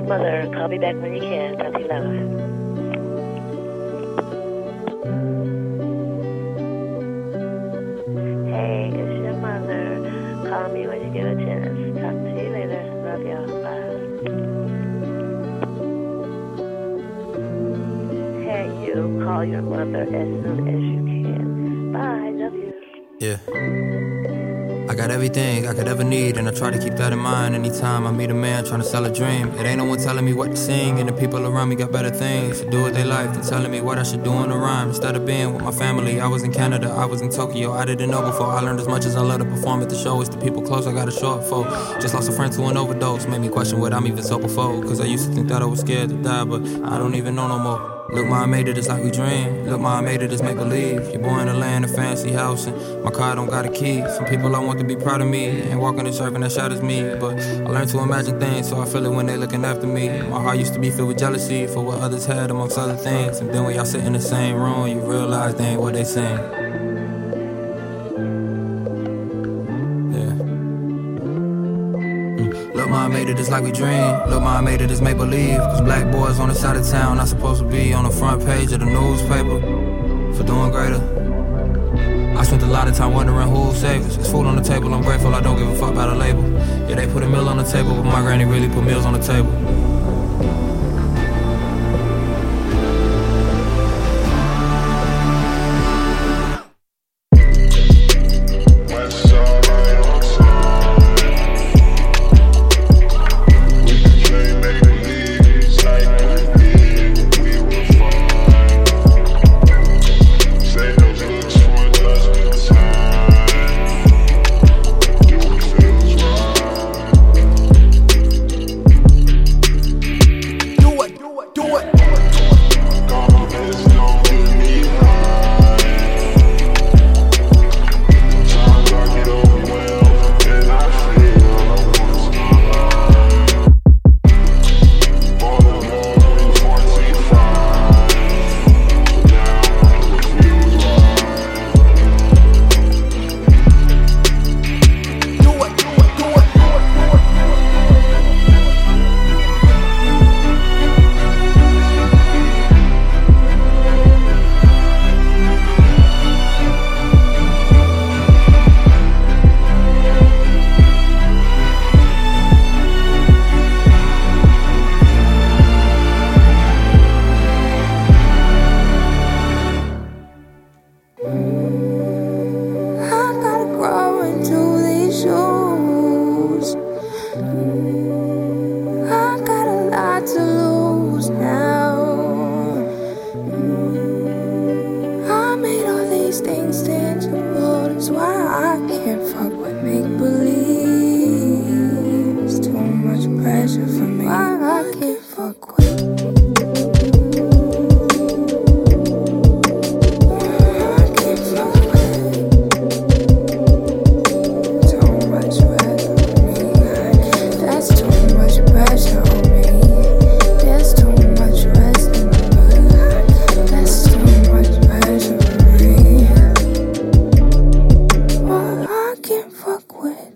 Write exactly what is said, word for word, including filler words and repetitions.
your mother. Call me back when you can. Talk to you later. Hey, it's your mother. Call me when you get a chance. Talk to you later. Love y'all. Bye. Hey, you. Call your mother as soon as you can. Bye. Love you. Yeah. I got everything I could ever need, and I try to keep that in mind anytime I meet a man trying to sell a dream. It ain't no one telling me what to sing, and the people around me got better things to do with their life than telling me what I should do in a rhyme. Instead of being with my family, I was in Canada, I was in Tokyo. I didn't know before I learned as much as I love to perform at the show. It's the people close I gotta show up for. Just lost a friend to an overdose, made me question what I'm even so before. Cause I used to think that I was scared to die, but I don't even know no more. Look, ma, I made it, it's like we dream. Look, ma, I made it, it's make believe. You're born in a land of fancy house, and my car don't got a key. Some people I want to be proud of me, and walking the earth and that shatters me. But I learned to imagine things, so I feel it when they looking after me. My heart used to be filled with jealousy for what others had, amongst other things. And then when y'all sit in the same room, you realize they ain't what they saying. Look, ma, I made it, it's like we dream. Look, ma, I made it, it's make believe. Cause black boys on the side of town not supposed to be on the front page of the newspaper for doing greater. I spent a lot of time wondering who'll save us. It's food on the table, I'm grateful, I don't give a fuck about a label. Yeah, they put a meal on the table, but my granny really put meals on the table.